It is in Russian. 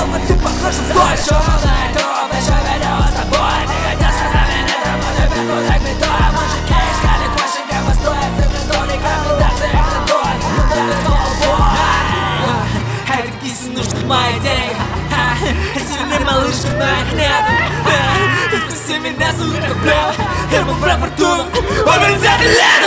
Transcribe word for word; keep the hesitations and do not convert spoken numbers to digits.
снова ты похож в дождь. Шумный труп еще ведет с собой. Ты хотел сказать мне, это может быть куда гнетой. Мужики искали кошенька построить цифры рекомендации хлебой. Это киси нужных моих денег. Сильный малышек моих нет. Ты спроси меня, зовут как Блев. Я был про фортуну, он ведь лет.